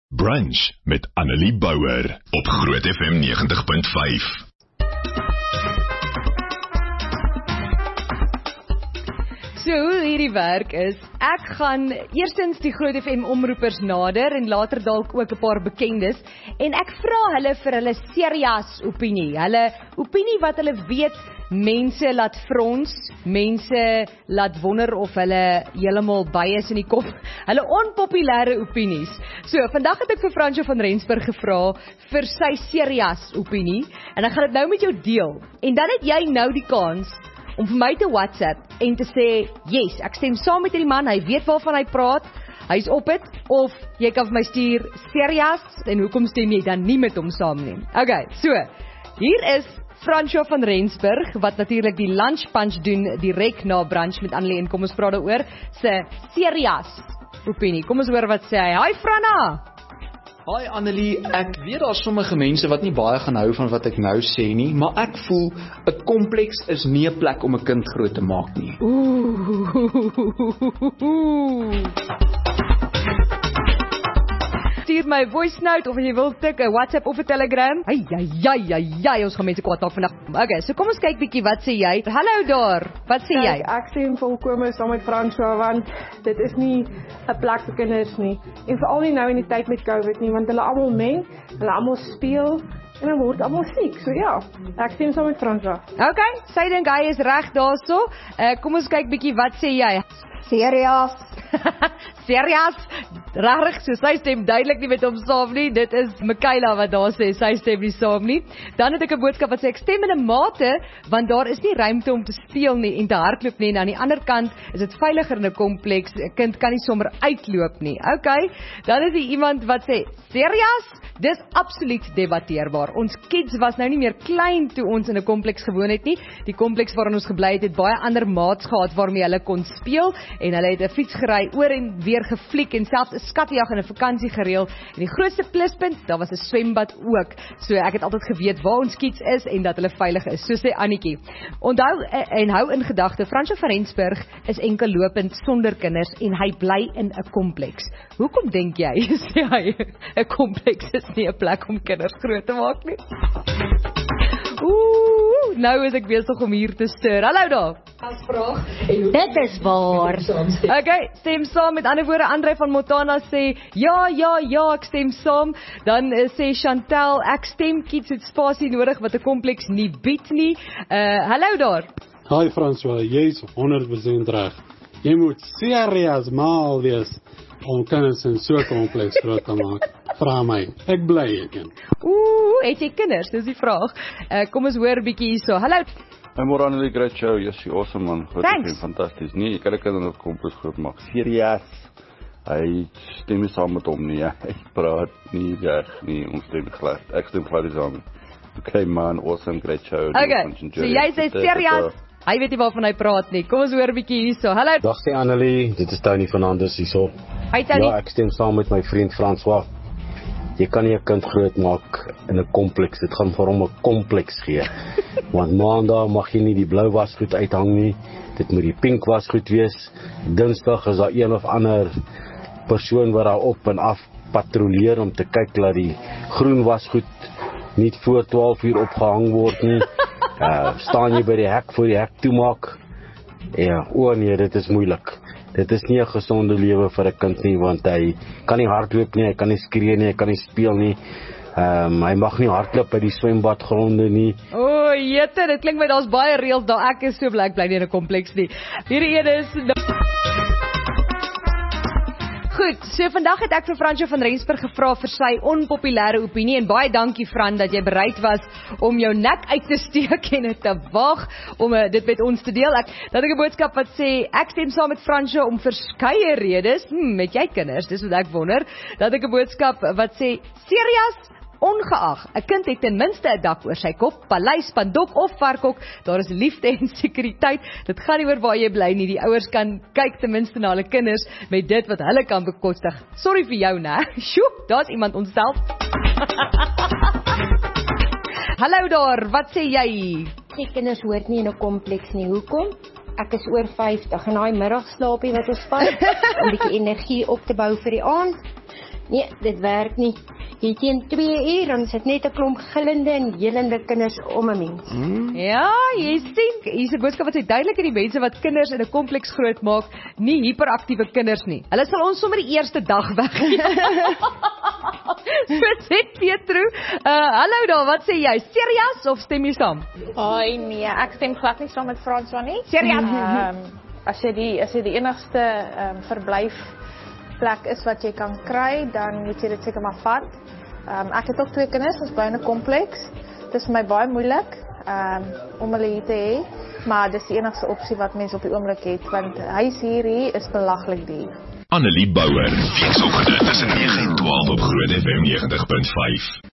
Brunch met Annelie Bouwer op Groot FM 90.5. So hoe hierdie werk is, ek gaan eerstens die Groot FM omroepers nader en later dalk ook 'n paar bekendes en ek vra hulle vir hulle serias opinie. Hulle opinie wat hulle weet mense laat frons, mense laat wonder of hulle heeltemal by is in die kop. Hulle onpopulêre opinies. So vandag het ek vir Fransjo van Rensburg gevra vir sy serias opinie en ek gaan dit nou met jou deel. En dan het jy nou die kans om vir my te WhatsApp en te sê, yes, ek stem saam met hierdie man, hy weet waarvan hy praat, hy's op dit, of jy kan vir my stuur serias, en hoekom stem jy dan nie met hom saam nie? Okay, so, hier is Fransjo van Rensburg, wat natuurlik die lunch punch doen, direk na brunch met Annelie, en kom ons praat daaroor, sy serias opinie. Kom ons hoor wat sê hy. Hi Franna! Hi Annelie, ek weet daar is sommige mense wat nie baie gaan hou van wat ek nou sê nie, maar ek voel 'n kompleks is nie 'n plek om 'n kind groot te maak nie. Stuur my voice note of as jy wil tik 'n WhatsApp of 'n Telegram. Ai, ons gaan mense kwaad maak vandag. Okay, so kom ons kyk bietjie wat sê jy. Hallo daar. Wat sê jy? Ek stem volkome saam met Fransjo, want dit is nie 'n plek vir kinders nie. En veral nie nou in die tyd met COVID nie, want hulle almal meng, hulle almal speel en dan word almal siek. So ja, ek stem saam met Fransjo. Okay, sy dink hy is reg daarso. Kom ons kyk bietjie wat sê jy. Serias. Serias, regtig, so sy stem duidelik nie met hom saam nie. Dit is Michaela wat daar sê, sy stem nie saam nie. Dan het ek 'n boodskap wat sê, ek stem in 'n mate, want daar is nie ruimte om te speel nie en te hardloop nie, en aan die ander kant is dit veiliger in 'n kompleks, 'n kind kan nie sommer uitloop nie. Okay, dan is daar iemand wat sê, serias, dis absoluut debatteerbaar. Ons kids was nou nie meer klein toe ons in 'n kompleks gewoon het nie. Die kompleks waarin ons gebly het, het baie ander maats gehad waarmee hulle kon speel, en hulle het 'n fiets gery, oor en weer gefliek en selfs 'n skatjag en 'n vakansie gereël. En die grootste pluspunt, daar was 'n swembad ook. So ek het altyd geweet waar ons kids is en dat hulle veilig is, so sê Annetjie. Onthou en hou in gedagte, Fransjo van Rensburg is enkel lopend sonder kinders en hy bly in 'n kompleks. Hoekom dink jy sê hy 'n kompleks is nie 'n plek om kinders groot te maak nie? Nou is ek besig om hier te stuur. Hallo daar. As vraag, dit is waar. Okay, stem saam. Met ander woorde, Andre van Montana sê, ja, ek stem saam. Dan sê Chantel, ek stem, kids het spasie nodig wat 'n kompleks nie bied nie. Hallo daar. Hi Fransjo, jy is 100% reg. Jy moet serias mal wees om kinders in so 'n kompleks groot te maak. Vra my, ek bly ek kind. Het jy kinders? Dis die vraag. Kom ons hoor 'n bietjie hierso. Hallo. Môre Annelie, great show. Jy's awesome man. Thanks. Fantasties. Nee, ek kan 'n kind in 'n kompleks groot maak. Serias. Hy stem nie saam met hom nie. Hy praat nie reg nie. Ons stem glad. Ek stem glad saam. Okay man, awesome, great show. Okay. So jy sê serias. Hy weet nie waarvan hy praat nie. Kom ons hoor 'n bietjie hierso. Hallo. Dag sê Annelie, dit is Tony Fernandes hierso. Hi Tony. Ja, ek stem saam met my vriend François. Jy kan nie 'n kind groot maak in 'n kompleks. Dit gaan vir hom 'n kompleks gee. Want maandag mag jy nie die blou wasgoed uithang nie. Dit moet die pink wasgoed wees. Dinsdag is daar een of ander persoon wat daar op en af patrolleer om te kyk dat die groen wasgoed nie voor 12 uur opgehang word nie. Staan jy by die hek voor die hek toemaak? Ja, nee, dit is moeilik. Dit is nie 'n gesonde lewe vir 'n kind nie, want hy kan nie hardloop nie, hy kan nie skree nie, hy kan nie speel nie. Hy mag nie hardloop by die swembadgronde nie. Jette, dit klink my daar's baie reëls daar. Ek is so bly ek bly nie in 'n kompleks nie. Hierdie een is Goed, so vandag het ek vir Fransjo van Rensburg gevra vir sy onpopulêre opinie, en baie dankie Fran dat jy bereid was om jou nek uit te steek en te wag om dit met ons te deel. Dat ek 'n boodskap wat sê, ek stem saam met Fransjo om verskeie redes, met jy kinders, dis wat ek wonder, dat ek 'n boodskap wat sê, serias, ongeag, 'n kind het ten minste 'n dak oor sy kop, paleis, pandok of varkhok, daar is liefde en sekuriteit. Dit gaan nie oor waar jy bly nie. Die ouers kan kyk ten minste na hulle kinders met dit wat hulle kan bekostig. Sorry vir jou, né? Sjoe, daar's iemand onsself. Hallo daar, wat sê jy? Die kinders hoort nie in 'n kompleks nie. Hoekom? Ek is oor 50 en daai middagslaapie wat ons vat om 'n bietjie energie op te bou vir die aand. Nee, dit werk nie. Hier teen 2 uur, dan sit net 'n klomp gillende en jelende kinders om 'n mens. Ja, jy sien, hier's 'n boodskap wat sê duidelik dat die mense wat kinders in 'n kompleks groot maak, nie hiperaktiewe kinders nie. Hulle sal ons sommer die eerste dag weggee. So sê Pietro. Hallo daar, wat sê jy? Serias of stem jy saam? Hoi, nee, ek stem glad nie saam met François nie. Serias? As jy die enigste verblyfplek is wat jy kan kry, dan moet jy dit seker maar vat. Ek het ook 2 kinders, ons bly in 'n kompleks. Dit is vir my baie moeilik om hulle hier te hê, maar dis die enigste opsie wat mense op die oomblik het, want huis hier is belaglik duur. Annelie Bouwer, weekoggend tussen 9 en 12 op Groot FM 90.5.